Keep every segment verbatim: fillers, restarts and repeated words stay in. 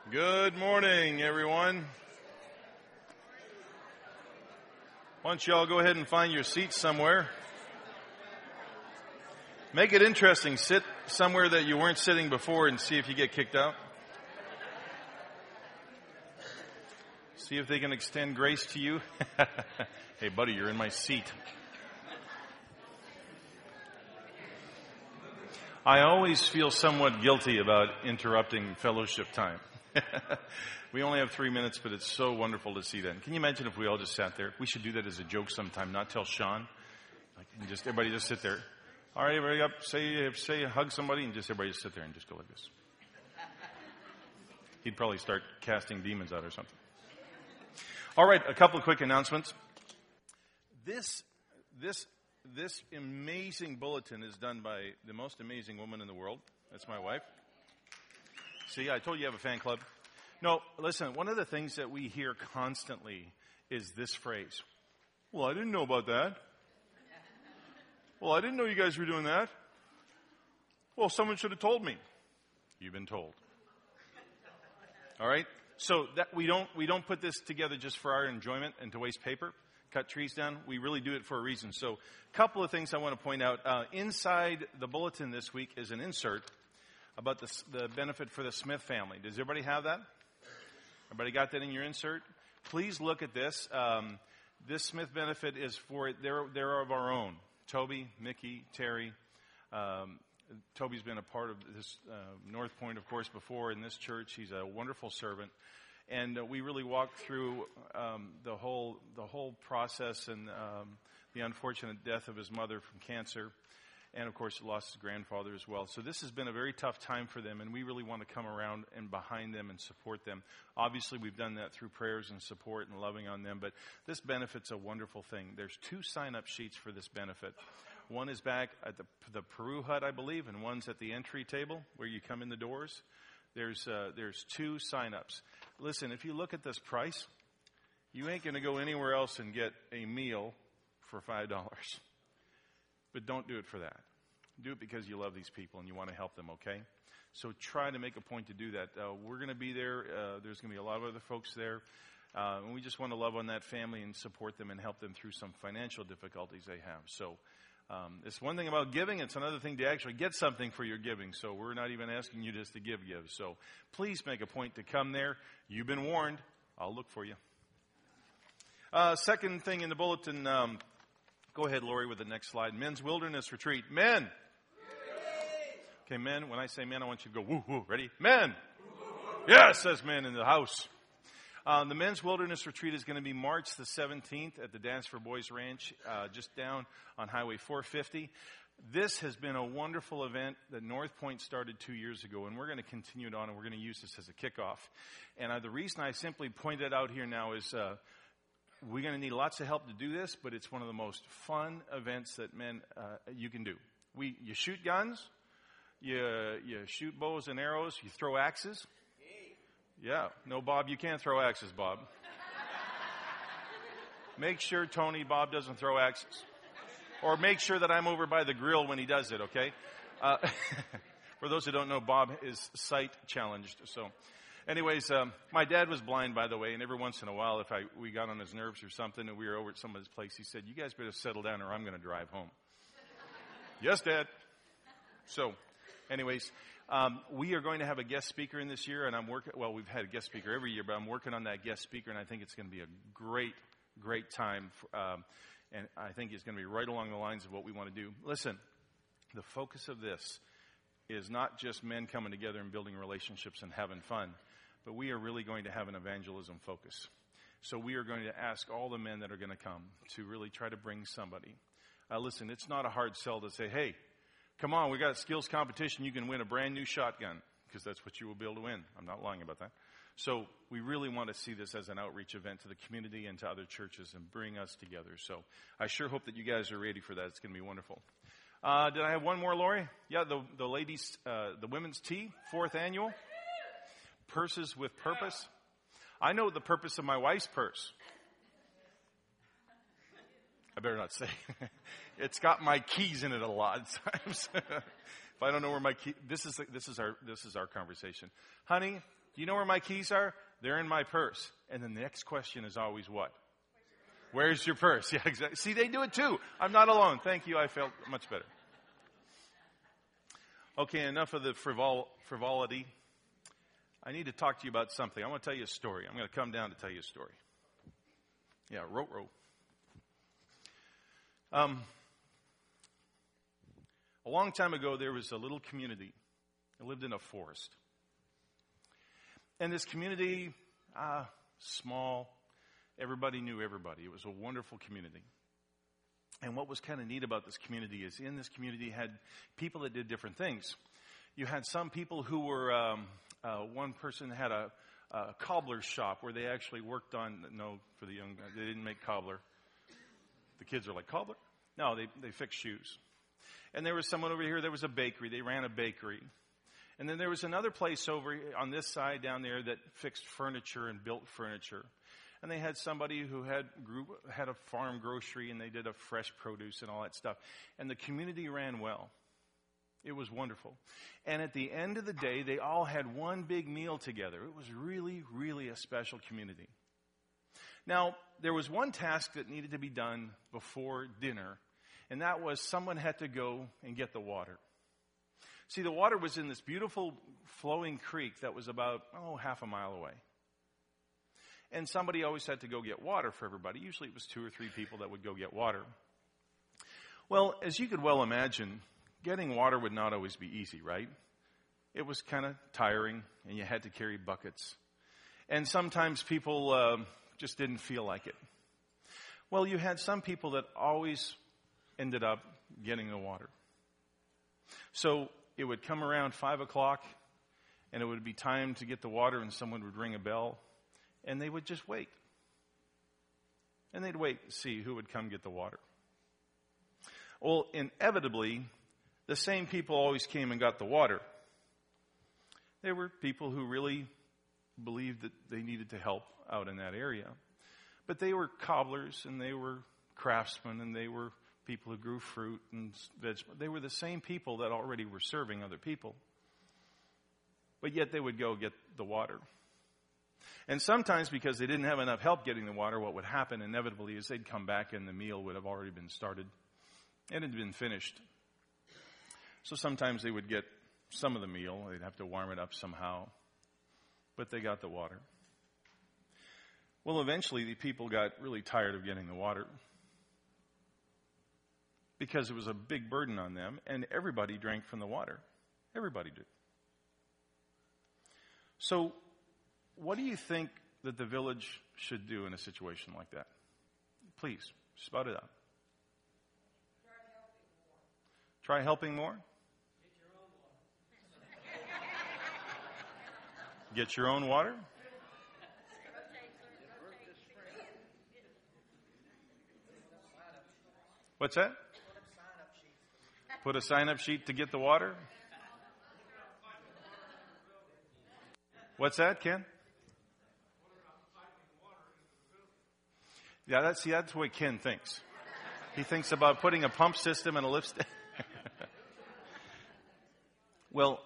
Good morning, everyone. Why don't you all go ahead and find your seats somewhere. Make it interesting. Sit somewhere that you weren't sitting before and see if you get kicked out. See if they can extend grace to you. Hey, buddy, you're in my seat. I always feel somewhat guilty about interrupting fellowship time. We only have three minutes, but it's so wonderful to see that. Can you imagine if we all just sat there? We should do that as a joke sometime, not tell Sean. Like, and just everybody just sit there. All right, everybody up, say, say, hug somebody, and just everybody just sit there and just go like this. He'd probably start casting demons out or something. All right, a couple of quick announcements. This, this, this amazing bulletin is done by the most amazing woman in the world. That's my wife. See, I told you you have a fan club. No, listen, one of the things that we hear constantly is this phrase. Well, I didn't know about that. Well, I didn't know you guys were doing that. Well, someone should have told me. You've been told. All right? So that we don't we don't put this together just for our enjoyment and to waste paper, cut trees down. We really do it for a reason. So a couple of things I want to point out. Uh, inside the bulletin this week is an insert about the, the benefit for the Smith family. Does everybody have that? Everybody got that in your insert? Please look at this. Um, this Smith benefit is for, they're, they're of our own. Toby, Mickey, Terry. Um, Toby's been a part of this uh, North Point, of course, before in this church. He's a wonderful servant. And uh, we really walked through um, the whole the whole process and um, the unfortunate death of his mother from cancer. And, of course, he lost his grandfather as well. So this has been a very tough time for them, and we really want to come around and behind them and support them. Obviously, we've done that through prayers and support and loving on them, but this benefit's a wonderful thing. There's two sign-up sheets for this benefit. One is back at the, the Peru hut, I believe, and one's at the entry table where you come in the doors. There's, uh, there's two sign-ups. Listen, if you look at this price, you ain't going to go anywhere else and get a meal for five dollars. But don't do it for that. Do it because you love these people and you want to help them, okay? So try to make a point to do that. Uh, we're going to be there. Uh, there's going to be a lot of other folks there. Uh, and we just want to love on that family and support them and help them through some financial difficulties they have. So um, it's one thing about giving. It's another thing to actually get something for your giving. So we're not even asking you just to give, give. So please make a point to come there. You've been warned. I'll look for you. Uh, second thing in the bulletin, um, go ahead, Lori, with the next slide. Men's Wilderness Retreat. Men. Okay, men, when I say men, I want you to go, woo, woo. Ready? Men. Yes, says men in the house. Uh, the Men's Wilderness Retreat is going to be March the seventeenth at the Dance for Boys Ranch, uh, just down on Highway four fifty. This has been a wonderful event that North Point started two years ago, and we're going to continue it on, and we're going to use this as a kickoff. And uh, the reason I simply point it out here now is uh, we're going to need lots of help to do this, but it's one of the most fun events that men uh, you can do. We you shoot guns, you you shoot bows and arrows, you throw axes. Yeah, no, Bob, you can't throw axes, Bob. Make sure Tony, Bob doesn't throw axes, or make sure that I'm over by the grill when he does it. Okay. Uh, for those who don't know, Bob is sight challenged, so. Anyways, um, my dad was blind, by the way, and every once in a while, if I we got on his nerves or something and we were over at somebody's place, he said, you guys better settle down or I'm going to drive home. Yes, Dad. So, anyways, um, we are going to have a guest speaker in this year, and I'm working, well, we've had a guest speaker every year, but I'm working on that guest speaker, and I think it's going to be a great, great time, for, um, and I think it's going to be right along the lines of what we want to do. Listen, the focus of this is not just men coming together and building relationships and having fun, but we are really going to have an evangelism focus. So we are going to ask all the men that are going to come to really try to bring somebody. Uh, listen, it's not a hard sell to say, hey, come on, we got a skills competition. You can win a brand new shotgun, because that's what you will be able to win. I'm not lying about that. So we really want to see this as an outreach event to the community and to other churches and bring us together. So I sure hope that you guys are ready for that. It's going to be wonderful. Uh, did I have one more, Lori? Yeah, the, the ladies, uh, the women's tea, fourth annual. Purses with purpose. I know the purpose of my wife's purse. I better not say. It's got my keys in it a lot of times. If I don't know where my key, this is this is our this is our conversation. Honey, do you know where my keys are? They're in my purse. And then the next question is always what? Where's your purse? Yeah, exactly. See, they do it too. I'm not alone. Thank you. I felt much better. Okay, enough of the frivol- frivolity. I need to talk to you about something. I want to tell you a story. I'm going to come down to tell you a story. Yeah, row row. Um, a long time ago, there was a little community that lived in a forest. And this community, uh, small, everybody knew everybody. It was a wonderful community. And what was kind of neat about this community is in this community had people that did different things. You had some people who were, um, uh, one person had a, a cobbler's shop where they actually worked on, no, for the young, they didn't make cobbler. The kids are like, cobbler? No, they, they fix shoes. And there was someone over here, there was a bakery. They ran a bakery. And then there was another place over on this side down there that fixed furniture and built furniture. And they had somebody who had grew, had a farm grocery, and they did a fresh produce and all that stuff. And the community ran well. It was wonderful. And at the end of the day, they all had one big meal together. It was really, really a special community. Now, there was one task that needed to be done before dinner, and that was someone had to go and get the water. See, the water was in this beautiful flowing creek that was about, oh, half a mile away. And somebody always had to go get water for everybody. Usually it was two or three people that would go get water. Well, as you could well imagine, getting water would not always be easy, right? It was kind of tiring, and you had to carry buckets. And sometimes people uh, just didn't feel like it. Well, you had some people that always ended up getting the water. So it would come around five o'clock, and it would be time to get the water, and someone would ring a bell, and they would just wait. And they'd wait to see who would come get the water. Well, inevitably, the same people always came and got the water. There were people who really believed that they needed to help out in that area. But they were cobblers, and they were craftsmen, and they were people who grew fruit and vegetables. They were the same people that already were serving other people. But yet they would go get the water. And sometimes because they didn't have enough help getting the water, what would happen inevitably is they'd come back and the meal would have already been started and it had been finished. So sometimes they would get some of the meal. They'd have to warm it up somehow. But they got the water. Well, eventually the people got really tired of getting the water because it was a big burden on them, and everybody drank from the water. Everybody did. So what do you think that the village should do in a situation like that? Please, spout it out. Try helping more. Try helping more? Get your own water? What's that? Put a sign-up sheet to get the water? What's that, Ken? Yeah, that's, see, that's the way Ken thinks. He thinks about putting a pump system and a lift station. Well,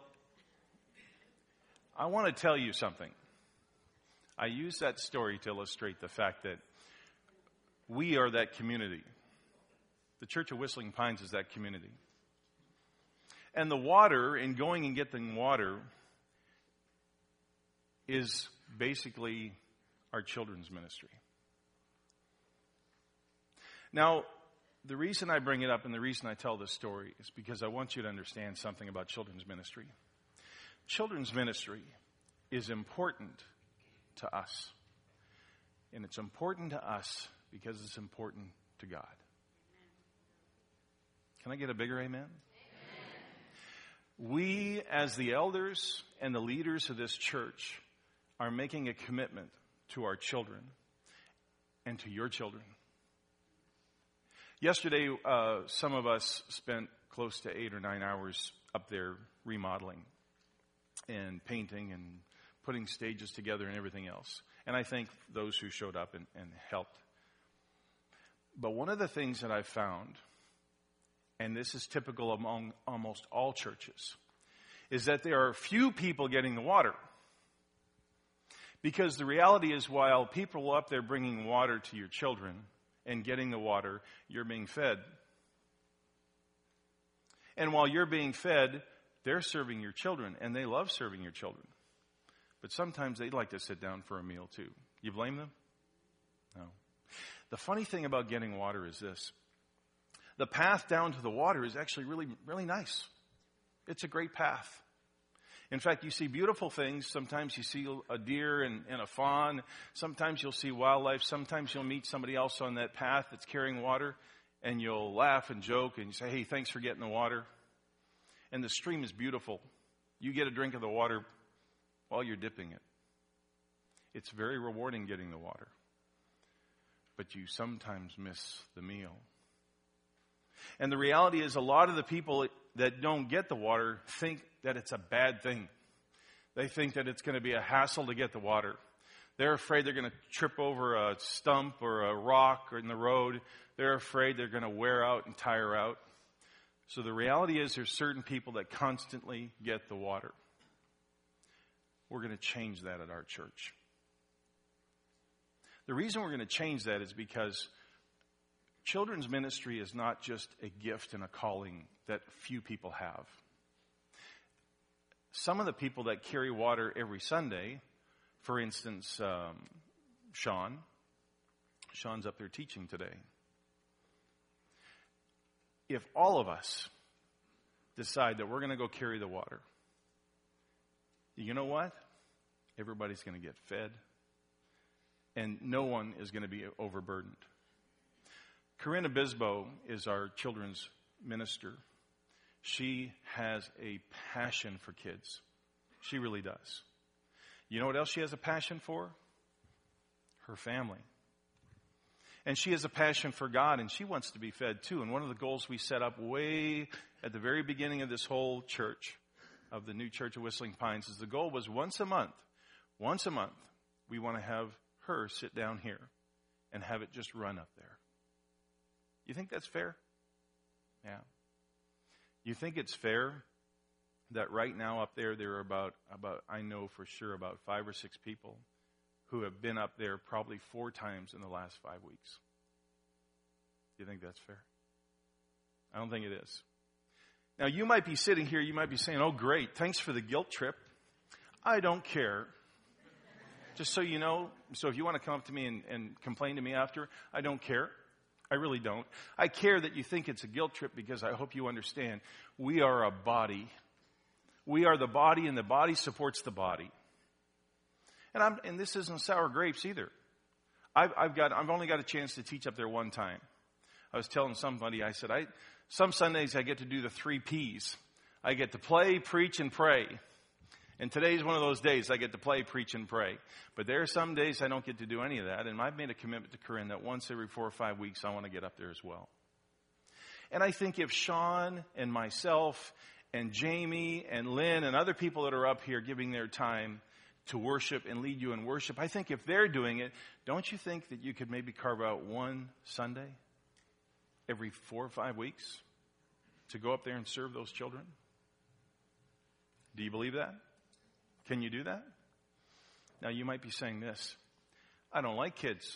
I want to tell you something. I use that story to illustrate the fact that we are that community. The Church of Whistling Pines is that community. And the water, and going and getting water, is basically our children's ministry. Now, the reason I bring it up and the reason I tell this story is because I want you to understand something about children's ministry. Children's ministry is important to us. And it's important to us because it's important to God. Can I get a bigger amen? Amen. We, as the elders and the leaders of this church, are making a commitment to our children and to your children. Yesterday, uh, some of us spent close to eight or nine hours up there remodeling and painting and putting stages together and everything else. And I thank those who showed up and, and helped. But one of the things that I found and this is typical among almost all churches, is that there are few people getting the water. Because the reality is, while people are up there bringing water to your children and getting the water, you're being fed. And while you're being fed, they're serving your children, and they love serving your children. But sometimes they'd like to sit down for a meal too. You blame them? No. The funny thing about getting water is this. The path down to the water is actually really, really nice. It's a great path. In fact, you see beautiful things. Sometimes you see a deer and, and a fawn. Sometimes you'll see wildlife. Sometimes you'll meet somebody else on that path that's carrying water, and you'll laugh and joke and you say, hey, thanks for getting the water. And the stream is beautiful. You get a drink of the water while you're dipping it. It's very rewarding getting the water. But you sometimes miss the meal. And the reality is, a lot of the people that don't get the water think that it's a bad thing. They think that it's going to be a hassle to get the water. They're afraid they're going to trip over a stump or a rock or in the road. They're afraid they're going to wear out and tire out. So the reality is, there's certain people that constantly get the water. We're going to change that at our church. The reason we're going to change that is because children's ministry is not just a gift and a calling that few people have. Some of the people that carry water every Sunday, for instance, um, Sean, Sean's up there teaching today. If all of us decide that we're going to go carry the water, you know what? Everybody's going to get fed, and no one is going to be overburdened. Corinna Bisbo is our children's minister. She has a passion for kids. She really does. You know what else she has a passion for? Her family. And she has a passion for God, and she wants to be fed too. And one of the goals we set up way at the very beginning of this whole church, of the new church of Whistling Pines, is the goal was once a month, once a month, we want to have her sit down here and have it just run up there. You think that's fair? Yeah. You think it's fair that right now up there, there are about, about, I know for sure, about five or six people who have been up there probably four times in the last five weeks. Do you think that's fair? I don't think it is. Now, you might be sitting here, you might be saying, oh, great, thanks for the guilt trip. I don't care. Just so you know, so if you want to come up to me and, and complain to me after, I don't care. I really don't. I care that you think it's a guilt trip, because I hope you understand we are a body. We are the body, and the body supports the body. And I'm, and this isn't sour grapes either. I've, I've got, I've only got a chance to teach up there one time. I was telling somebody, I said, I, some Sundays I get to do the three P's. I get to play, preach, and pray. And today's one of those days I get to play, preach, and pray. But there are some days I don't get to do any of that. And I've made a commitment to Corinne that once every four or five weeks I want to get up there as well. And I think if Sean and myself and Jamie and Lynn and other people that are up here giving their time to worship and lead you in worship, I think if they're doing it, don't you think that you could maybe carve out one Sunday every four or five weeks to go up there and serve those children? Do you believe that? Can you do that? Now, you might be saying this. I don't like kids.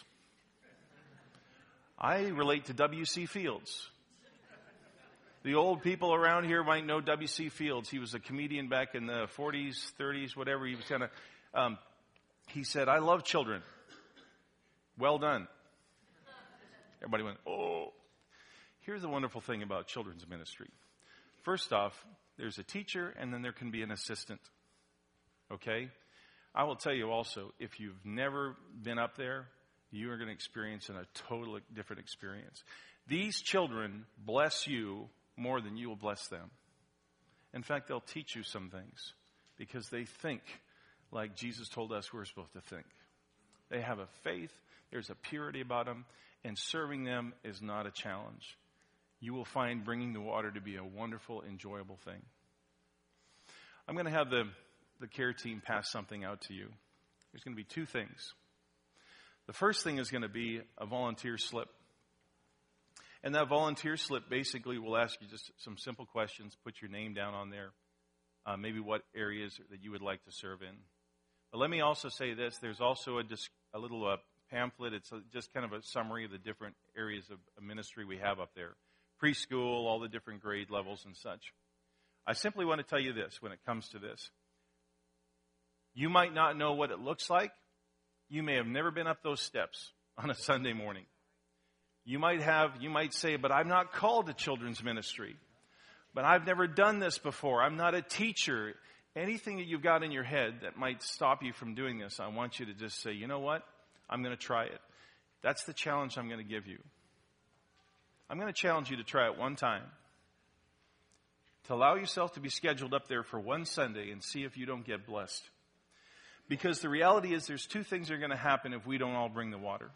I relate to W C Fields. The old people around here might know W C Fields. He was a comedian back in the forties, thirties, whatever. He was kind of, um, he said, I love children. Well done. Everybody went, oh. Here's the wonderful thing about children's ministry. First off, there's a teacher, and then there can be an assistant. Okay? I will tell you also, if you've never been up there, you are going to experience in a totally different experience. These children bless you more than you will bless them. In fact, they'll teach you some things because they think like Jesus told us we're supposed to think. They have a faith, there's a purity about them, and serving them is not a challenge. You will find bringing the water to be a wonderful, enjoyable thing. I'm going to have the, the care team pass something out to you. There's going to be two things. The first thing is going to be a volunteer slip. And that volunteer slip basically will ask you just some simple questions. Put your name down on there. Uh, maybe what areas that you would like to serve in. But let me also say this. There's also a, a little uh, pamphlet. It's a, just kind of a summary of the different areas of, of ministry we have up there. Preschool, all the different grade levels and such. I simply want to tell you this when it comes to this. You might not know what it looks like. You may have never been up those steps on a Sunday morning. You might have, you might say, but I'm not called to children's ministry. But I've never done this before. I'm not a teacher. Anything that you've got in your head that might stop you from doing this, I want you to just say, you know what? I'm going to try it. That's the challenge I'm going to give you. I'm going to challenge you to try it one time. To allow yourself to be scheduled up there for one Sunday and see if you don't get blessed. Because the reality is there's two things that are going to happen if we don't all bring the water.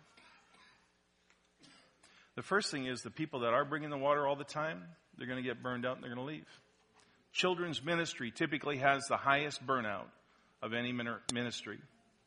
The first thing is the people that are bringing the water all the time, they're going to get burned out and they're going to leave. Children's ministry typically has the highest burnout of any ministry.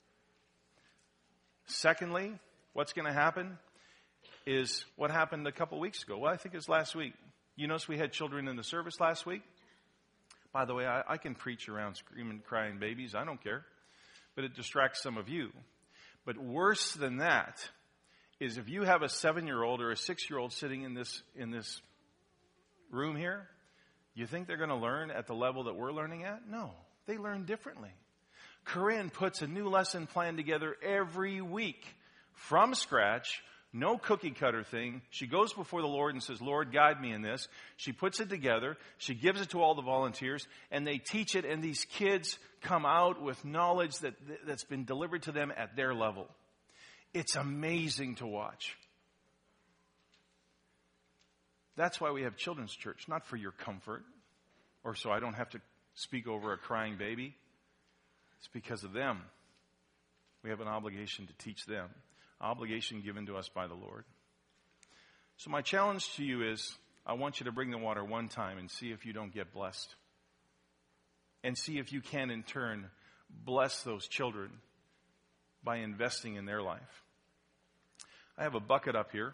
Secondly, what's going to happen is what happened a couple weeks ago. Well, I think it was last week. You notice we had children in the service last week? By the way, I, I can preach around screaming, crying babies. I don't care. But it distracts some of you. But worse than that is if you have a seven-year-old or a six-year-old sitting in this in this room here, you think they're going to learn at the level that we're learning at? No, they learn differently. Corinne puts a new lesson plan together every week from scratch, no cookie cutter thing. She goes before the Lord and says, Lord, guide me in this. She puts it together. She gives it to all the volunteers, and they teach it, and these kids come out with knowledge that, that's been delivered to them at their level. It's amazing to watch. That's why we have children's church, not for your comfort or so I don't have to speak over a crying baby. It's because of them. We have an obligation to teach them, obligation given to us by the Lord. So my challenge to you is, I want you to bring the water one time and see if you don't get blessed. And see if you can, in turn, bless those children by investing in their life. I have a bucket up here.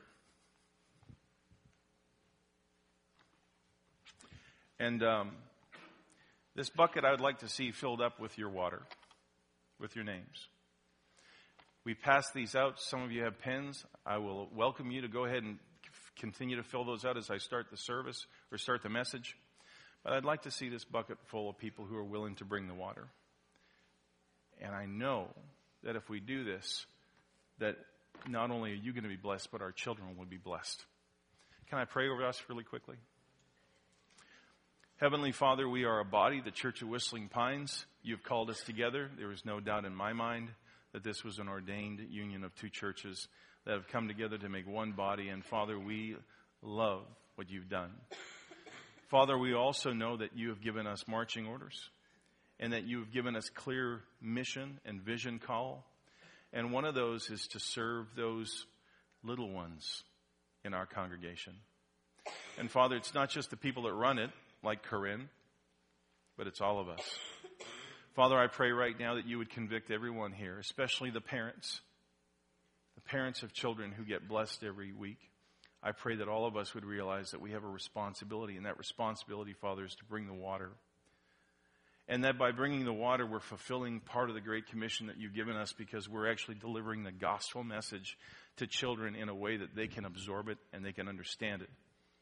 And um, this bucket I would like to see filled up with your water, with your names. We pass these out. Some of you have pens. I will welcome you to go ahead and continue to fill those out as I start the service or start the message. But I'd like to see this bucket full of people who are willing to bring the water. And I know that if we do this, that not only are you going to be blessed, but our children will be blessed. Can I pray over us really quickly? Heavenly Father, we are a body, the Church of Whistling Pines. You've called us together. There is no doubt in my mind that this was an ordained union of two churches that have come together to make one body. And Father, we love what you've done. Father, we also know that you have given us marching orders and that you have given us clear mission and vision call. And one of those is to serve those little ones in our congregation. And Father, it's not just the people that run it, like Corinne, but it's all of us. Father, I pray right now that you would convict everyone here, especially the parents, the parents of children who get blessed every week. I pray that all of us would realize that we have a responsibility, and that responsibility, Father, is to bring the water. And that by bringing the water, we're fulfilling part of the Great Commission that you've given us, because we're actually delivering the gospel message to children in a way that they can absorb it and they can understand it.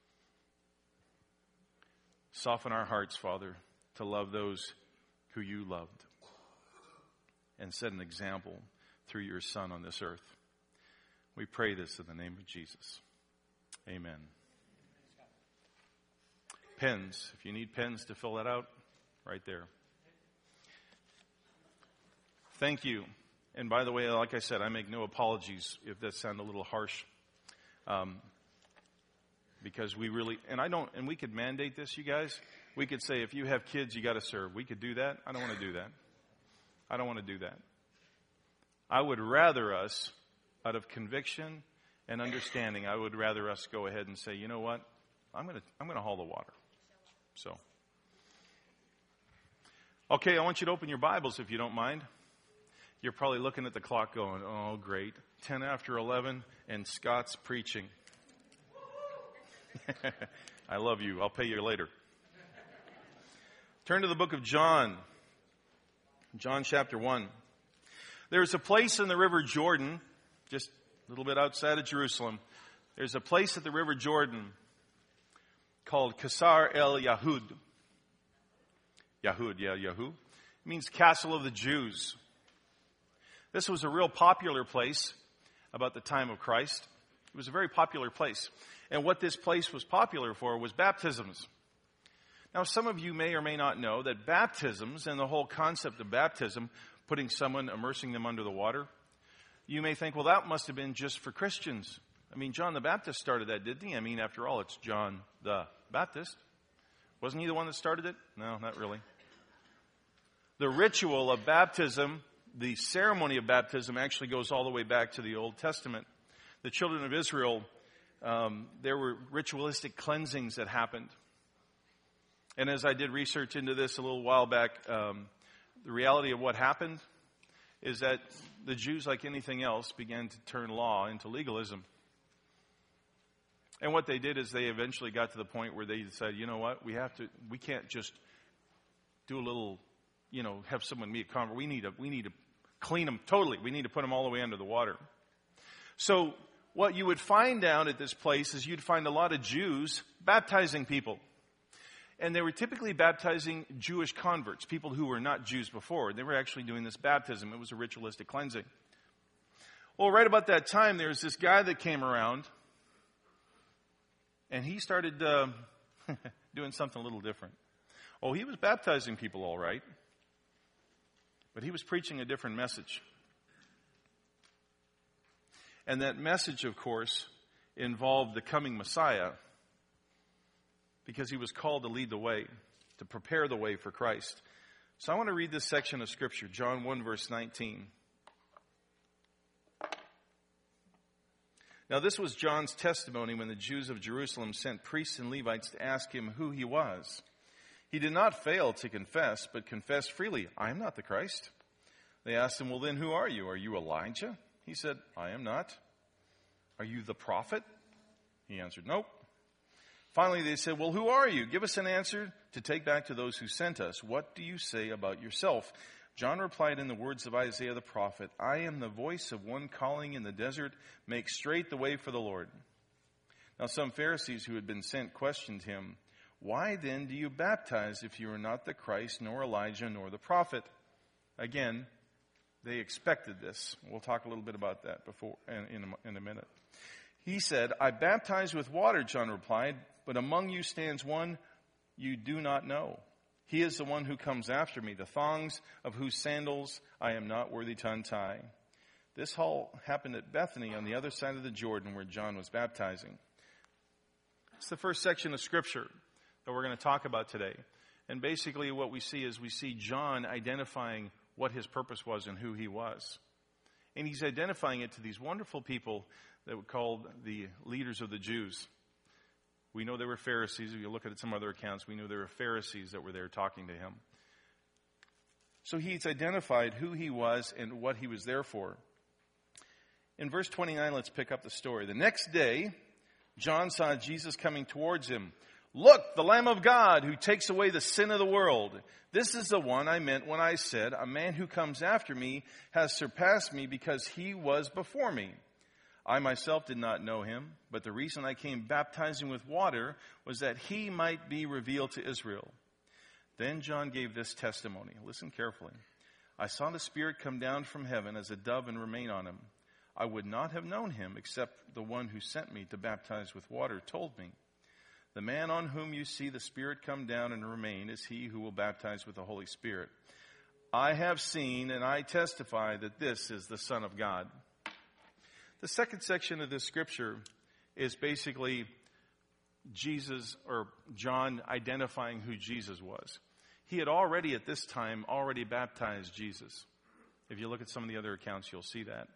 Soften our hearts, Father, to love those who you loved and set an example through your Son on this earth. We pray this in the name of Jesus. Amen. Pens. If you need pens to fill that out, right there. Thank you. And by the way, like I said, I make no apologies if that sounded a little harsh. Um, because we really, and I don't, and we could mandate this, you guys. We could say, if you have kids, you got to serve. We could do that. I don't want to do that. I don't want to do that. I would rather us, out of conviction and understanding, I would rather us go ahead and say, you know what? I'm going to, I'm going to haul the water. So. Okay, I want you to open your Bibles if you don't mind. You're probably looking at the clock going, oh, great. ten after eleven and Scott's preaching. I love you. I'll pay you later. Turn to the book of John. John chapter one. There's a place in the river Jordan, just a little bit outside of Jerusalem. There's a place at the river Jordan called Qasar el Yahud. Yahud, yeah, Yahud. It means castle of the Jews. This was a real popular place about the time of Christ. It was a very popular place. And what this place was popular for was baptisms. Now, some of you may or may not know that baptisms and the whole concept of baptism, putting someone, immersing them under the water, you may think, well, that must have been just for Christians. I mean, John the Baptist started that, didn't he? I mean, after all, it's John the Baptist. Wasn't he the one that started it? No, not really. The ritual of baptism, the ceremony of baptism, actually goes all the way back to the Old Testament. The children of Israel, um, there were ritualistic cleansings that happened. And as I did research into this a little while back, um, the reality of what happened is that the Jews, like anything else, began to turn law into legalism. And what they did is they eventually got to the point where they said, you know what, we have to, we can't just do a little, you know, have someone meet a convert. We need to, we need to clean them totally. We need to put them all the way under the water. So what you would find down at this place is you'd find a lot of Jews baptizing people. And they were typically baptizing Jewish converts, people who were not Jews before. They were actually doing this baptism. It was a ritualistic cleansing. Well, right about that time, there was this guy that came around, and he started uh, doing something a little different. Oh, he was baptizing people all right, but he was preaching a different message. And that message, of course, involved the coming Messiah, because he was called to lead the way, to prepare the way for Christ. So I want to read this section of Scripture, John one, verse nineteen. Now this was John's testimony when the Jews of Jerusalem sent priests and Levites to ask him who he was. He did not fail to confess, but confessed freely, I am not the Christ. They asked him, well then who are you? Are you Elijah? He said, I am not. Are you the prophet? He answered, nope. Finally, they said, well, who are you? Give us an answer to take back to those who sent us. What do you say about yourself? John replied in the words of Isaiah the prophet, I am the voice of one calling in the desert, make straight the way for the Lord. Now some Pharisees who had been sent questioned him, why then do you baptize if you are not the Christ, nor Elijah, nor the prophet? Again, they expected this. We'll talk a little bit about that before in, in, a, in a minute. He said, I baptize with water, John replied, but among you stands one you do not know. He is the one who comes after me, the thongs of whose sandals I am not worthy to untie. This all happened at Bethany on the other side of the Jordan where John was baptizing. It's the first section of Scripture that we're going to talk about today. And basically what we see is we see John identifying what his purpose was and who he was. And he's identifying it to these wonderful people that were called the leaders of the Jews. We know they were Pharisees. If you look at some other accounts, we know there were Pharisees that were there talking to him. So he's identified who he was and what he was there for. In verse twenty-nine, let's pick up the story. The next day, John saw Jesus coming towards him. Look, the Lamb of God who takes away the sin of the world. This is the one I meant when I said, a man who comes after me has surpassed me because he was before me. I myself did not know him, but the reason I came baptizing with water was that he might be revealed to Israel. Then John gave this testimony. Listen carefully. I saw the Spirit come down from heaven as a dove and remain on him. I would not have known him except the one who sent me to baptize with water told me. The man on whom you see the Spirit come down and remain is he who will baptize with the Holy Spirit. I have seen and I testify that this is the Son of God. The second section of this scripture is basically Jesus or John identifying who Jesus was. He had already at this time already baptized Jesus. If you look at some of the other accounts, you'll see that.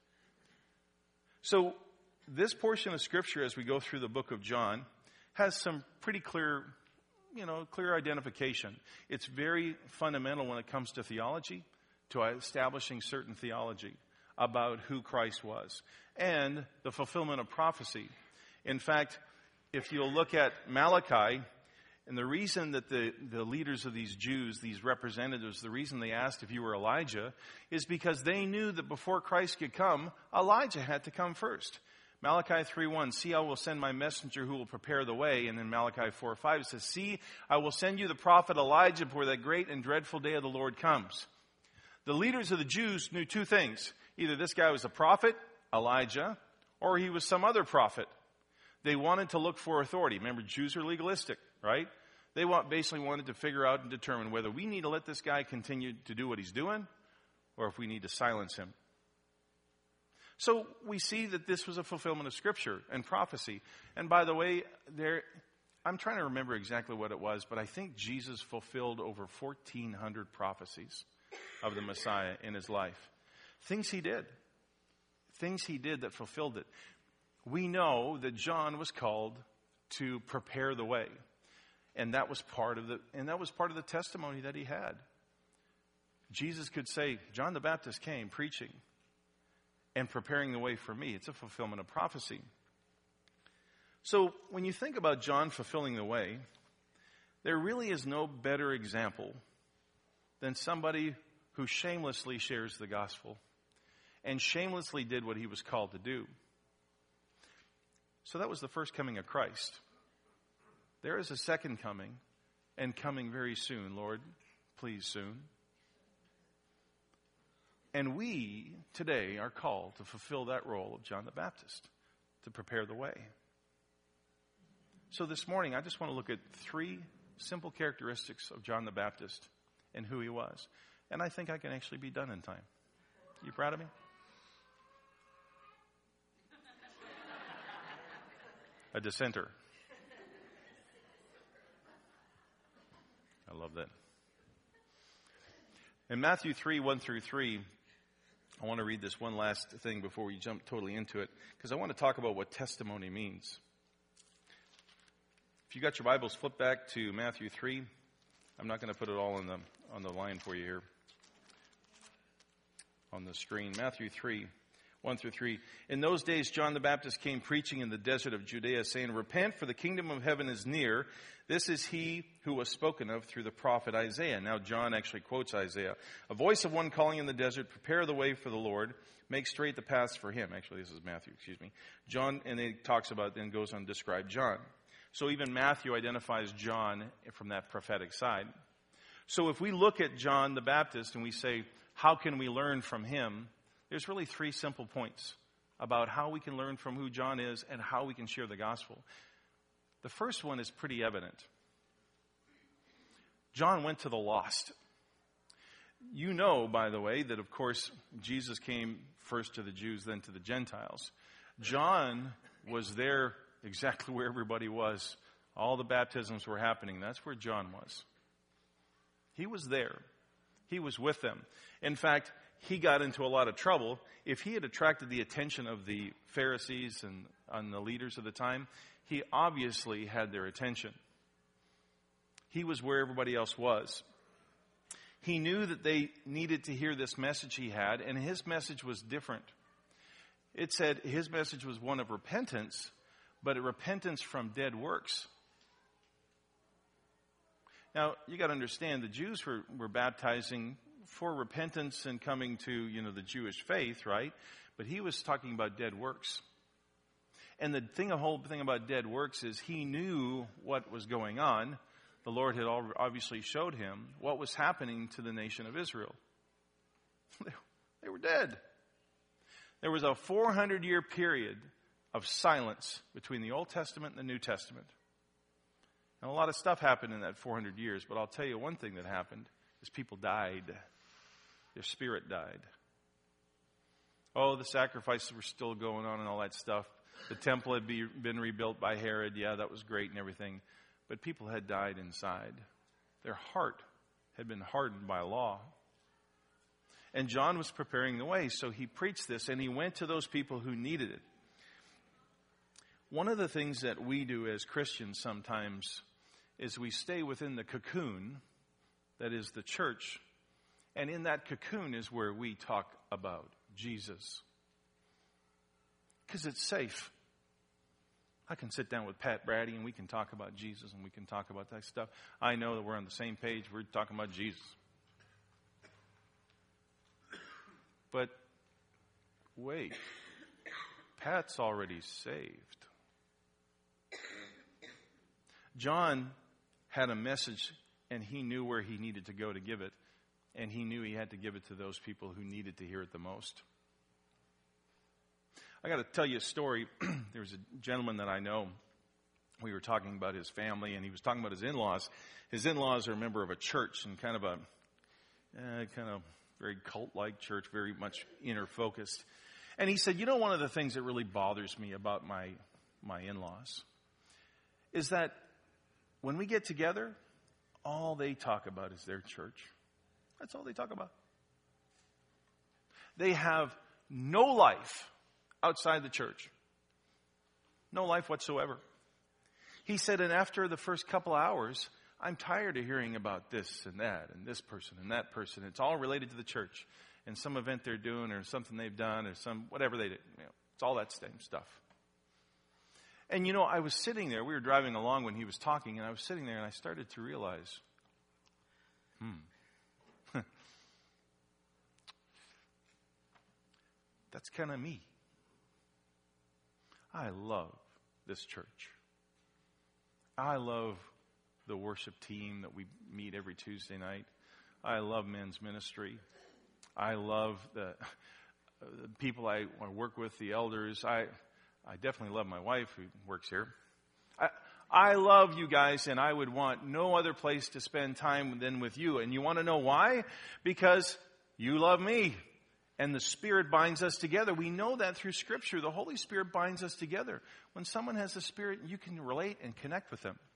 So this portion of scripture as we go through the book of John has some pretty clear, you know, clear identification. It's very fundamental when it comes to theology, to establishing certain theology about who Christ was and the fulfillment of prophecy. In fact, if you'll look at Malachi, and the reason that the, the leaders of these Jews, these representatives, the reason they asked if you were Elijah is because they knew that before Christ could come, Elijah had to come first. Malachi three one, see, I will send my messenger who will prepare the way. And then Malachi four five says, see, I will send you the prophet Elijah before that great and dreadful day of the Lord comes. The leaders of the Jews knew two things. Either this guy was a prophet, Elijah, or he was some other prophet. They wanted to look for authority. Remember, Jews are legalistic, right? They want, basically wanted to figure out and determine whether we need to let this guy continue to do what he's doing or if we need to silence him. So we see that this was a fulfillment of Scripture and prophecy. And by the way, there, I'm trying to remember exactly what it was, but I think Jesus fulfilled over fourteen hundred prophecies of the Messiah in his life. Things he did. Things he did that fulfilled it. We know that John was called to prepare the way. And that was part of the and that was part of the testimony that he had. Jesus could say, John the Baptist came preaching and preparing the way for me. It's a fulfillment of prophecy. So when you think about John fulfilling the way, there really is no better example than somebody who shamelessly shares the gospel and shamelessly did what he was called to do. So that was the first coming of Christ. There is a second coming, and coming very soon, Lord, please soon. And we today are called to fulfill that role of John the Baptist, to prepare the way. So this morning, I just want to look at three simple characteristics of John the Baptist and who he was. And I think I can actually be done in time. You proud of me? A dissenter. I love that. In Matthew three, one through three, I want to read this one last thing before we jump totally into it, because I want to talk about what testimony means. If you got your Bibles, flip back to Matthew three. I'm not going to put it all on the on the line for you here on the screen. Matthew three. one through three. In those days, John the Baptist came preaching in the desert of Judea, saying, repent, for the kingdom of heaven is near. This is he who was spoken of through the prophet Isaiah. Now, John actually quotes Isaiah. A voice of one calling in the desert, prepare the way for the Lord, make straight the paths for him. Actually, this is Matthew, excuse me. John, and then he talks about, then goes on to describe John. So even Matthew identifies John from that prophetic side. So if we look at John the Baptist and we say, how can we learn from him? There's really three simple points about how we can learn from who John is and how we can share the gospel. The first one is pretty evident. John went to the lost. You know, by the way, that of course Jesus came first to the Jews, then to the Gentiles. John was there exactly where everybody was. All the baptisms were happening. That's where John was. He was there. He was with them. In fact, he got into a lot of trouble. If he had attracted the attention of the Pharisees and, and the leaders of the time, he obviously had their attention. He was where everybody else was. He knew that they needed to hear this message he had, and his message was different. It said his message was one of repentance, but a repentance from dead works. Now, you got to understand, the Jews were, were baptizing for repentance and coming to, you know, the Jewish faith, right? But he was talking about dead works. And the thing, the whole thing about dead works is he knew what was going on. The Lord had obviously showed him what was happening to the nation of Israel. They were dead. There was a four hundred year period of silence between the Old Testament and the New Testament. And a lot of stuff happened in that four hundred years, but I'll tell you one thing that happened is people died. Their spirit died. Oh, the sacrifices were still going on and all that stuff. The temple had be, been rebuilt by Herod. Yeah, that was great and everything. But people had died inside. Their heart had been hardened by law. And John was preparing the way, so he preached this, and he went to those people who needed it. One of the things that we do as Christians sometimes is we stay within the cocoon that is the church. And in that cocoon is where we talk about Jesus. Because it's safe. I can sit down with Pat Brady and we can talk about Jesus and we can talk about that stuff. I know that we're on the same page. We're talking about Jesus. But wait, Pat's already saved. John had a message and he knew where he needed to go to give it. And he knew he had to give it to those people who needed to hear it the most. I got to tell you a story. There was a gentleman that I know. We were talking about his family, and he was talking about his in-laws. His in-laws are a member of a church, and kind of a uh, kind of very cult-like church, very much inner-focused. And he said, you know, one of the things that really bothers me about my my in-laws is that when we get together, all they talk about is their church. That's all they talk about. They have no life outside the church. No life whatsoever. He said, and after the first couple hours, I'm tired of hearing about this and that and this person and that person. It's all related to the church and some event they're doing or something they've done or some whatever they did. You know, it's all that same stuff. And you know, I was sitting there. We were driving along when he was talking, and I was sitting there and I started to realize, hmm. That's kind of me. I love this church. I love the worship team that we meet every Tuesday night. I love men's ministry. I love the, the people I work with, the elders. I I definitely love my wife who works here. I, I love you guys, and I would want no other place to spend time than with you. And you want to know why? Because you love me. And the Spirit binds us together. We know that through Scripture. The Holy Spirit binds us together. When someone has the Spirit, you can relate and connect with them.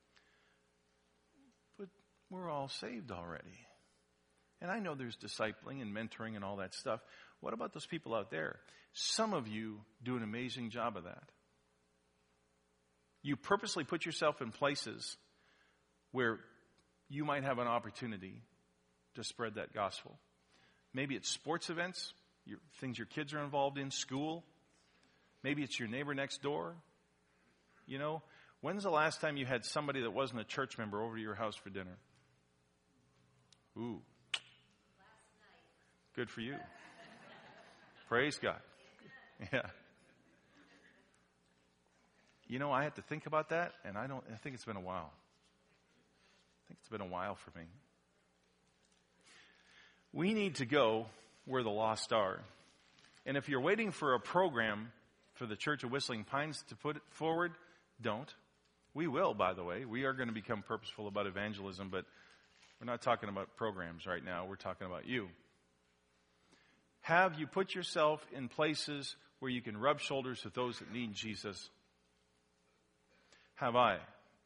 But we're all saved already. And I know there's discipling and mentoring and all that stuff. What about those people out there? Some of you do an amazing job of that. You purposely put yourself in places where you might have an opportunity to spread that gospel. Maybe it's sports events, your, things your kids are involved in, school. Maybe it's your neighbor next door. You know, when's the last time you had somebody that wasn't a church member over to your house for dinner? Ooh. Good for you. Praise God. Yeah. You know, I had to think about that, and I don't. I think it's been a while. I think it's been a while for me. We need to go where the lost are. And if you're waiting for a program for the Church of Whistling Pines to put it forward, don't. We will, by the way. We are going to become purposeful about evangelism, but we're not talking about programs right now. We're talking about you. Have you put yourself in places where you can rub shoulders with those that need Jesus? Have I?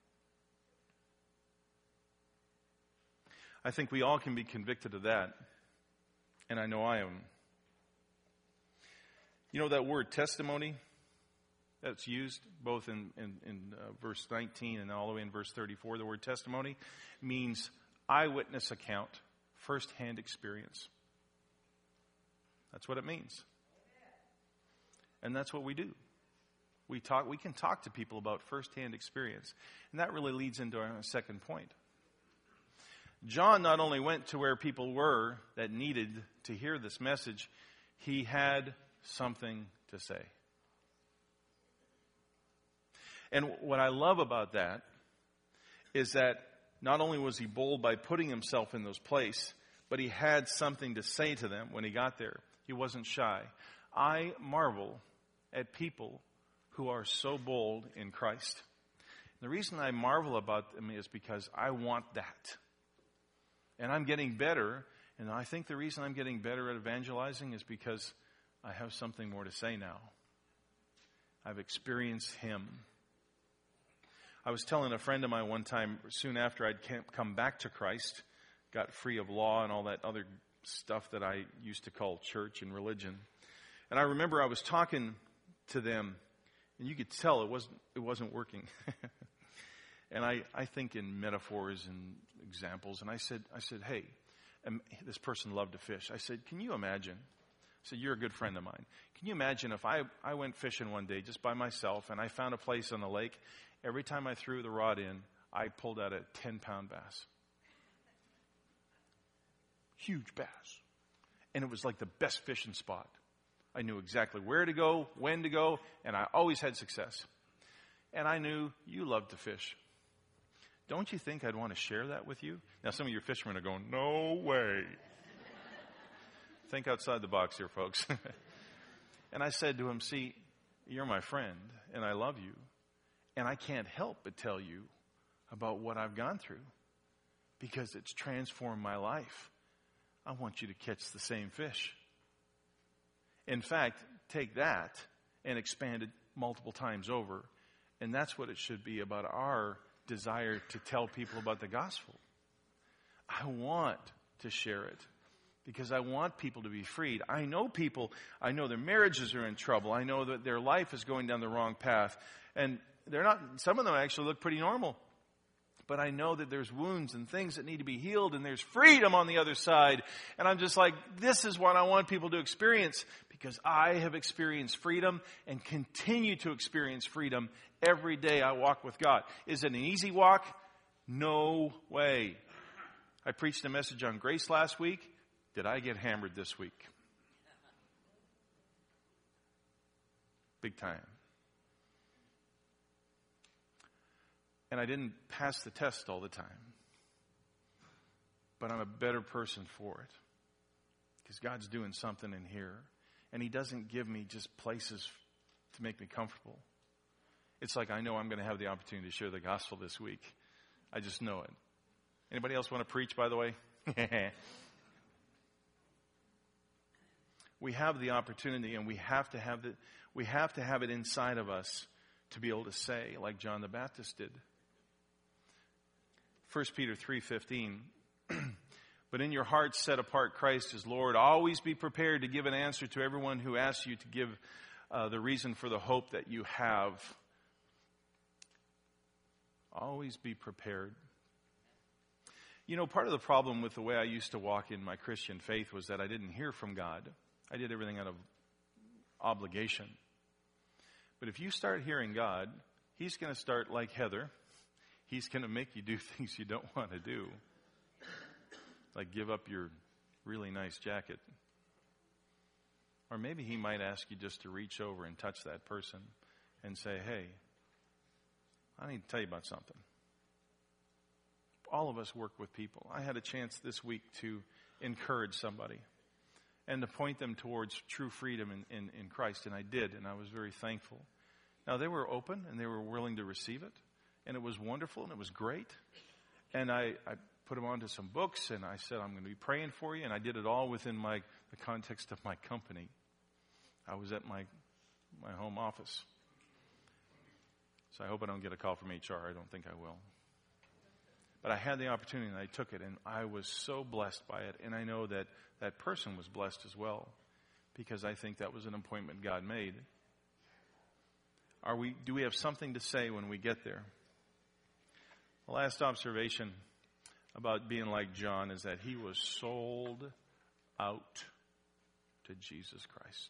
I think we all can be convicted of that. And I know I am. You know that word testimony that's used both in, in, in uh, verse nineteen and all the way in verse thirty-four. The word testimony means eyewitness account, first-hand experience. That's what it means. And that's what we do. We talk. We can talk to people about first-hand experience. And that really leads into our second point. John not only went to where people were that needed to hear this message, he had something to say. And what I love about that is that not only was he bold by putting himself in those places, but he had something to say to them when he got there. He wasn't shy. I marvel at people who are so bold in Christ. The reason I marvel about them is because I want that. And I'm getting better, and I think the reason I'm getting better at evangelizing is because I have something more to say now. I've experienced Him. I was telling a friend of mine one time, soon after I'd come back to Christ, got free of law and all that other stuff that I used to call church and religion. And I remember I was talking to them, and you could tell it wasn't, it wasn't working. And I, I think in metaphors and examples. And I said, I said, hey, um, this person loved to fish. I said, can you imagine said, you're a good friend of mine. Can you imagine if I, I went fishing one day just by myself and I found a place on the lake, every time I threw the rod in, I pulled out a ten-pound bass. Huge bass. And it was like the best fishing spot. I knew exactly where to go, when to go, and I always had success. And I knew you loved to fish. Don't you think I'd want to share that with you? Now, some of your fishermen are going, no way. Think outside the box here, folks. And I said to him, see, you're my friend, and I love you, and I can't help but tell you about what I've gone through because it's transformed my life. I want you to catch the same fish. In fact, take that and expand it multiple times over, and that's what it should be about our desire to tell people about the gospel. I want to share it because I want people to be freed. I know people, I know their marriages are in trouble. I know that their life is going down the wrong path. And they're not, some of them actually look pretty normal. But I know that there's wounds and things that need to be healed and there's freedom on the other side. And I'm just like, this is what I want people to experience because I have experienced freedom and continue to experience freedom every day I walk with God. Is it an easy walk? No way. I preached a message on grace last week. Did I get hammered this week? Big time. And I didn't pass the test all the time. But I'm a better person for it. Because God's doing something in here. And He doesn't give me just places to make me comfortable. It's like I know I'm going to have the opportunity to share the gospel this week. I just know it. Anybody else want to preach, by the way? We have the opportunity, and we have to have the, we have to have it inside of us to be able to say, like John the Baptist did. First Peter three fifteen. But in your hearts set apart Christ as Lord. Always be prepared to give an answer to everyone who asks you to give uh, the reason for the hope that you have. Always be prepared. You know, part of the problem with the way I used to walk in my Christian faith was that I didn't hear from God. I did everything out of obligation. But if you start hearing God, He's going to start like Heather. He's going to make you do things you don't want to do. Like give up your really nice jacket. Or maybe He might ask you just to reach over and touch that person and say, hey, I need to tell you about something. All of us work with people. I had a chance this week to encourage somebody and to point them towards true freedom in, in, in Christ. And I did, and I was very thankful. Now, they were open, and they were willing to receive it. And it was wonderful, and it was great. And I, I put them onto some books, and I said, I'm going to be praying for you. And I did it all within my the context of my company. I was at my my home office. So I hope I don't get a call from H R. I don't think I will. But I had the opportunity, and I took it, and I was so blessed by it. And I know that that person was blessed as well, because I think that was an appointment God made. Are we? Do we have something to say when we get there? The last observation about being like John is that he was sold out to Jesus Christ.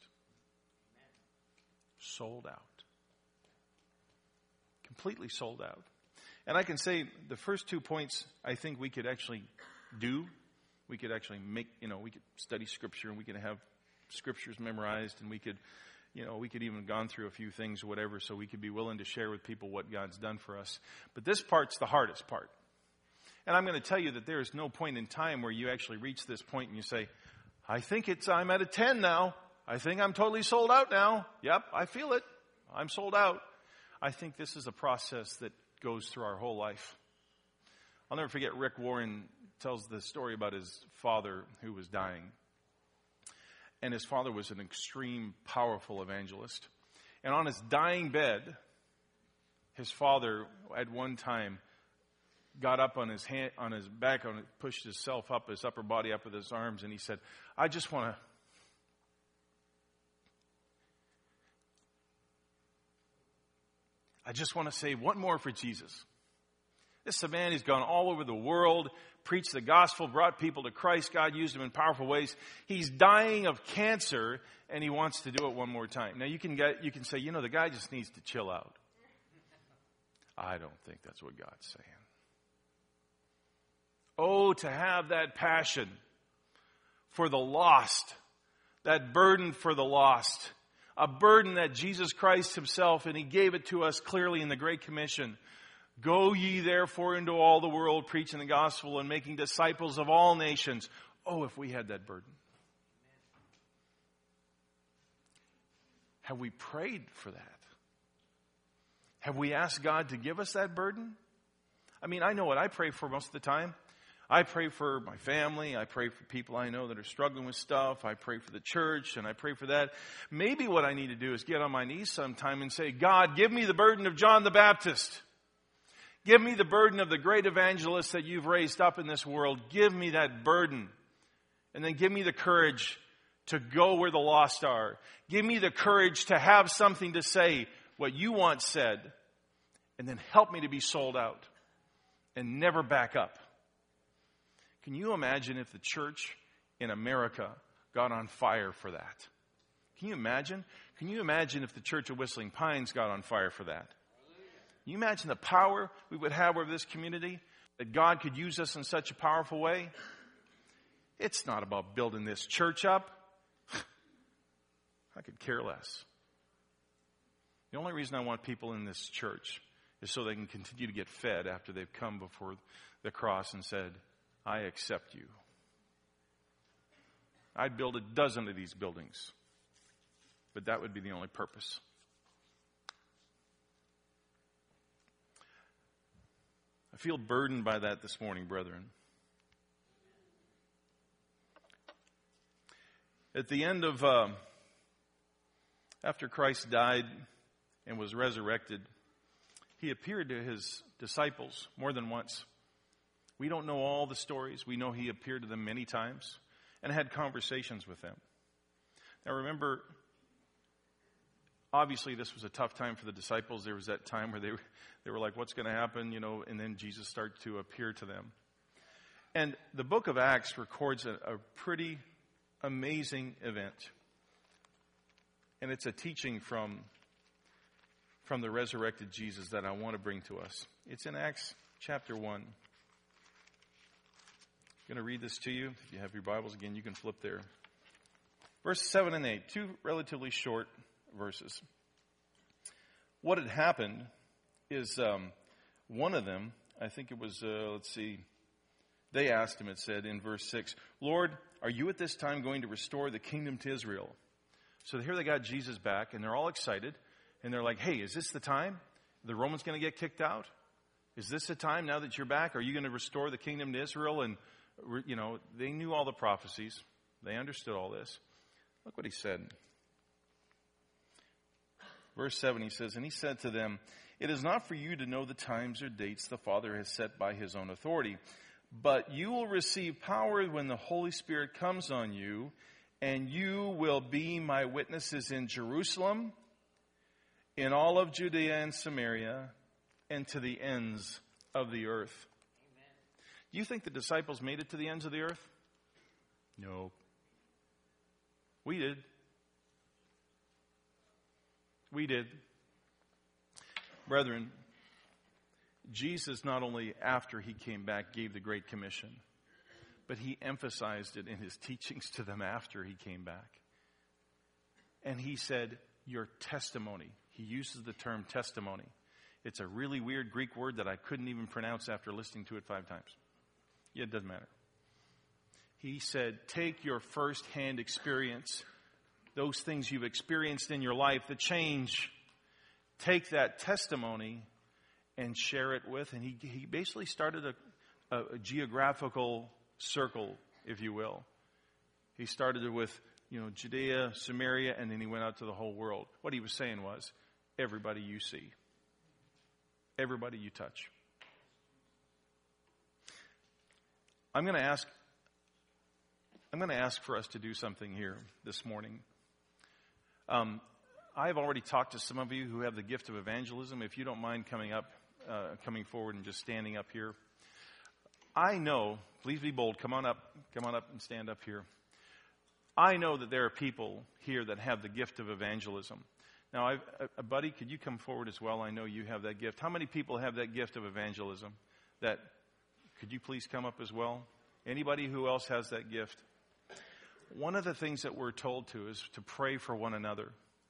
Sold out. Completely sold out. And I can say the first two points I think we could actually do. We could actually make, you know, we could study Scripture and we could have Scriptures memorized and we could, you know, we could even gone through a few things or whatever so we could be willing to share with people what God's done for us. But this part's the hardest part. And I'm going to tell you that there is no point in time where you actually reach this point and you say, I think it's, I'm at a ten now. I think I'm totally sold out now. Yep, I feel it. I'm sold out. I think this is a process that goes through our whole life. I'll never forget Rick Warren tells the story about his father who was dying. And his father was an extreme, powerful evangelist. And on his dying bed, his father at one time got up on his hand, on his back, on pushed himself up, his upper body up with his arms, and he said, I just want to I just want to say one more for Jesus. This man, he's gone all over the world, preached the gospel, brought people to Christ. God used him in powerful ways. He's dying of cancer, and he wants to do it one more time. Now, you can get, you can say, you know, the guy just needs to chill out. I don't think that's what God's saying. Oh, to have that passion for the lost, that burden for the lost, a burden that Jesus Christ himself, and he gave it to us clearly in the Great Commission. Go ye therefore into all the world, preaching the gospel and making disciples of all nations. Oh, if we had that burden. Have we prayed for that? Have we asked God to give us that burden? I mean, I know what I pray for most of the time. I pray for my family. I pray for people I know that are struggling with stuff. I pray for the church, and I pray for that. Maybe what I need to do is get on my knees sometime and say, God, give me the burden of John the Baptist. Give me the burden of the great evangelists that you've raised up in this world. Give me that burden. And then give me the courage to go where the lost are. Give me the courage to have something to say, what you once said. And then help me to be sold out and never back up. Can you imagine if the church in America got on fire for that? Can you imagine? Can you imagine if the Church of Whistling Pines got on fire for that? Can you imagine the power we would have over this community? That God could use us in such a powerful way? It's not about building this church up. I could care less. The only reason I want people in this church is so they can continue to get fed after they've come before the cross and said, I accept you. I'd build a dozen of these buildings, but that would be the only purpose. I feel burdened by that this morning, brethren. At the end of, uh, after Christ died and was resurrected, he appeared to his disciples more than once. We don't know all the stories. We know he appeared to them many times and had conversations with them. Now remember, obviously this was a tough time for the disciples. There was that time where they were, they were like, what's going to happen? You know, and then Jesus started to appear to them. And the book of Acts records a, a pretty amazing event. And it's a teaching from, from the resurrected Jesus that I want to bring to us. It's in Acts chapter one. I'm going to read this to you. If you have your Bibles again, you can flip there. Verses seven and eight, two relatively short verses. What had happened is um, one of them, I think it was, uh, let's see, they asked him, it said in verse six, Lord, are you at this time going to restore the kingdom to Israel? So here they got Jesus back, and they're all excited, and they're like, hey, is this the time? The Romans going to get kicked out? Is this the time now that you're back? Are you going to restore the kingdom to Israel? And you know, they knew all the prophecies. They understood all this. Look what he said. Verse seven, he says, and he said to them, it is not for you to know the times or dates the Father has set by his own authority, but you will receive power when the Holy Spirit comes on you, and you will be my witnesses in Jerusalem, in all of Judea and Samaria, and to the ends of the earth. Do you think the disciples made it to the ends of the earth? No. We did. We did. Brethren, Jesus not only after he came back gave the Great Commission, but he emphasized it in his teachings to them after he came back. And he said, your testimony. He uses the term testimony. It's a really weird Greek word that I couldn't even pronounce after listening to it five times. Yeah, it doesn't matter. He said, take your first-hand experience, those things you've experienced in your life, the change, take that testimony and share it with. And he, he basically started a, a, a geographical circle, if you will. He started it with, you know, Judea, Samaria, and then he went out to the whole world. What he was saying was, everybody you see, everybody you touch. I'm going to ask I'm going to ask for us to do something here this morning. Um, I have already talked to some of you who have the gift of evangelism. If you don't mind coming up, uh, coming forward and just standing up here. I know, please be bold, come on up, come on up and stand up here. I know that there are people here that have the gift of evangelism. Now, I've, uh, buddy, could you come forward as well? I know you have that gift. How many people have that gift of evangelism? That, could you please come up as well? Anybody who else has that gift? One of the things that we're told to is to pray for one another.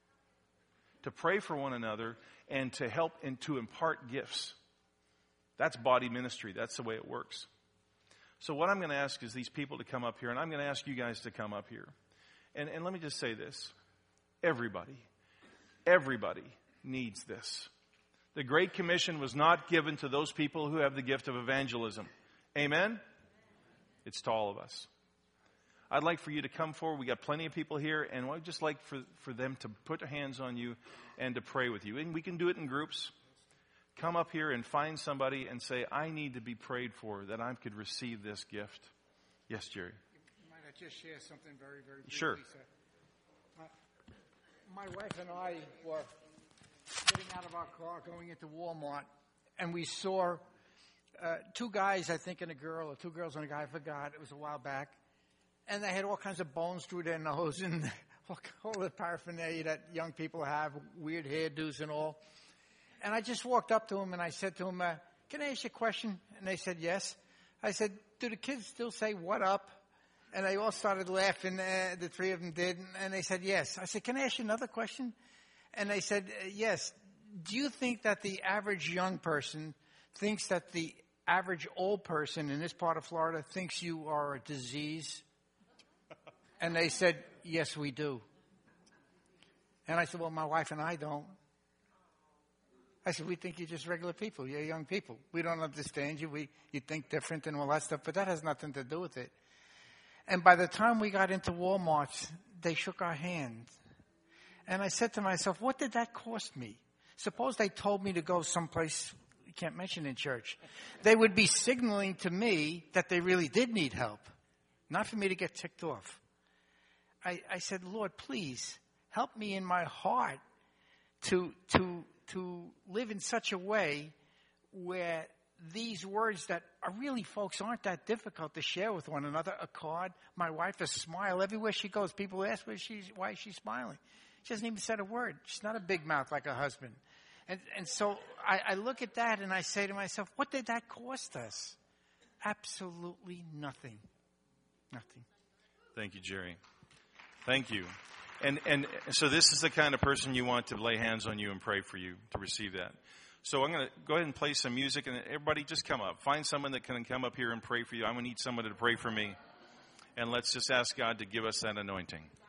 To pray for one another and to help and to impart gifts. That's body ministry. That's the way it works. So what I'm going to ask is these people to come up here, and I'm going to ask you guys to come up here. And, and let me just say this. Everybody, everybody needs this. The Great Commission was not given to those people who have the gift of evangelism. Amen? It's to all of us. I'd like for you to come forward. We got plenty of people here, and I'd just like for, for them to put their hands on you and to pray with you. And we can do it in groups. Come up here and find somebody and say, I need to be prayed for, that I could receive this gift. Yes, Jerry. Might I just share something very, very briefly, sure. sir? Uh, my wife and I were getting out of our car going into Walmart, and we saw uh, two guys, I think, and a girl, or two girls and a guy, I forgot. It was a while back. And they had all kinds of bones through their nose and all, all the paraphernalia that young people have, weird hairdos and all. And I just walked up to him and I said to him, uh, can I ask you a question? And they said, yes. I said, do the kids still say, what up? And they all started laughing. Uh, the three of them did. And they said, yes. I said, can I ask you another question? And they said, uh, yes. Do you think that the average young person thinks that the average old person in this part of Florida thinks you are a disease? And they said, yes, we do. And I said, well, my wife and I don't. I said, we think you're just regular people. You're young people. We don't understand you. We, you think different and all that stuff, but that has nothing to do with it. And by the time we got into Walmart, they shook our hand. And I said to myself, what did that cost me? Suppose they told me to go someplace you can't mention in church. They would be signaling to me that they really did need help, not for me to get ticked off. I, I said, Lord, please help me in my heart to to to live in such a way where these words that are really, folks, aren't that difficult to share with one another. A card, my wife, a smile. Everywhere she goes, people ask why she's, why she's smiling. She hasn't even said a word. She's not a big mouth like her husband. And, and so I, I look at that and I say to myself, what did that cost us? Absolutely nothing. Nothing. Thank you, Jerry. Thank you. And and so this is the kind of person you want to lay hands on you and pray for you to receive that. So I'm going to go ahead and play some music, and everybody just come up. Find someone that can come up here and pray for you. I'm going to need someone to pray for me. And let's just ask God to give us that anointing.